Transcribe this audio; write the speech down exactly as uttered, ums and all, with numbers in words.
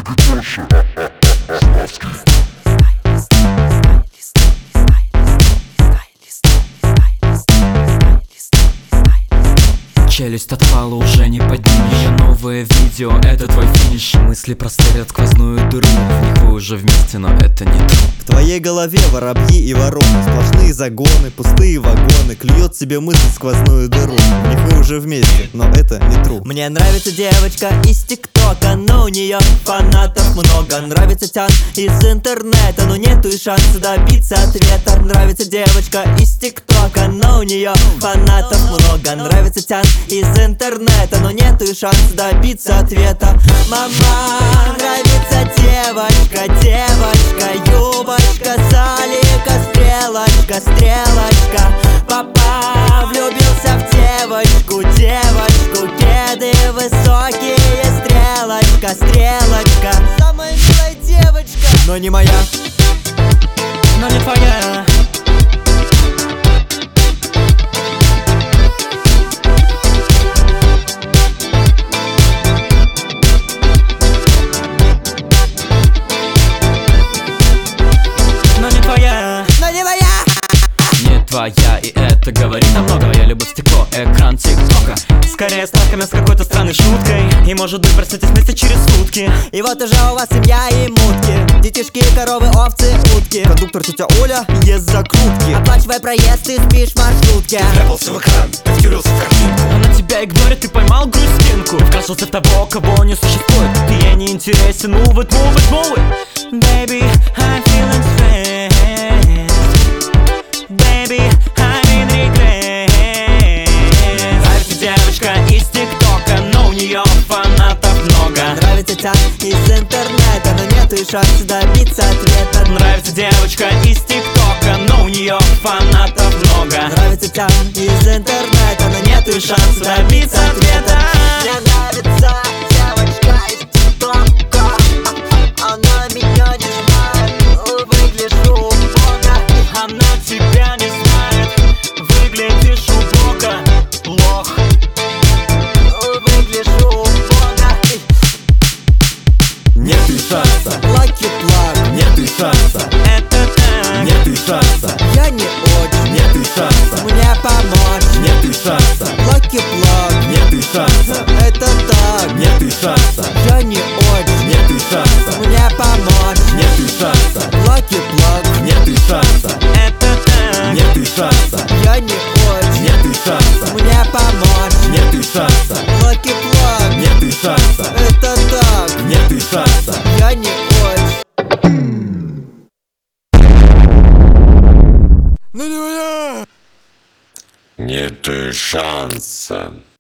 Челюсть отпала, уже не поднимешь. Ее новое видео, это твой финиш. Мысли простырят сквозную дыру. В них вы уже вместе, но это не то. В твоей голове воробьи и вороны, сплошные загоны, пустые вагоны. Клюет себе мысль сквозную дыру. В них вы уже вместе, но это не true. Мне нравится девочка из ТикТока, но у нее фанатов много. Нравится Тян из интернета, но нету и шанса добиться ответа. Нравится девочка из ТикТока, но у нее фанатов много. Нравится Тян из интернета, но нету и шанса добиться ответа. Мама, нравится девочка, девочка, юбочка, салика, стрелочка, стрелочка. Папа влюбился в девочку, девочку, кеды высокие, стрелочка, стрелочка. Самая милая девочка, но не моя, но не твоя. Твоя, и это говорит о многом. Я люблю стекло, экран ТикТока. Скорее знакомы с какой-то странной шуткой. И может быть проснетесь вместе через сутки. И вот уже у вас семья и мутки. Детишки, коровы, овцы, утки. Кондуктор тетя Оля ест закрутки. Оплачивай проезд, ты спишь в маршрутке. Ты вляпался в экран, ты втюрился в картинку. Она тебя игнорит, ты поймал грустинку. Вкрасился в того, кого не существует. Ты ей не интересен, move it, move it, move it. Baby, I'm feeling stressed. Baby, I'm in regret. Нравится девочка из ТикТока, но у нее фанатов много. Нравится Тян из интернета, но нету и шанса добиться ответа. Нравится девочка из ТикТока, но у нее фанатов много. Нравится Тян из интернета, но нету и шанса добиться ответа. Мне нравится девочка из ТикТока, она меня не знает, выгляжу убого. Она тебя не знает, выглядишь убого, лох. Выгляжу убого. Нет и шанса, Lucky Plug, нет и шанса, Это так. нет и шанса, я не очень, нет и шанса, мне помочь. нет и шанса, Lucky Plug, нет и шанса, это так, нет и шанса, я не очень, нет и шанса, мне помочь. нет и шанса, Lucky Plug, нет и шанса, Это так. нет и шанса, я не очень, нет и шанса, мне помочь. нет и шанса, Lucky Plug, нет и шанса, это так, нет и шанса. я не очень. Нет и шанса.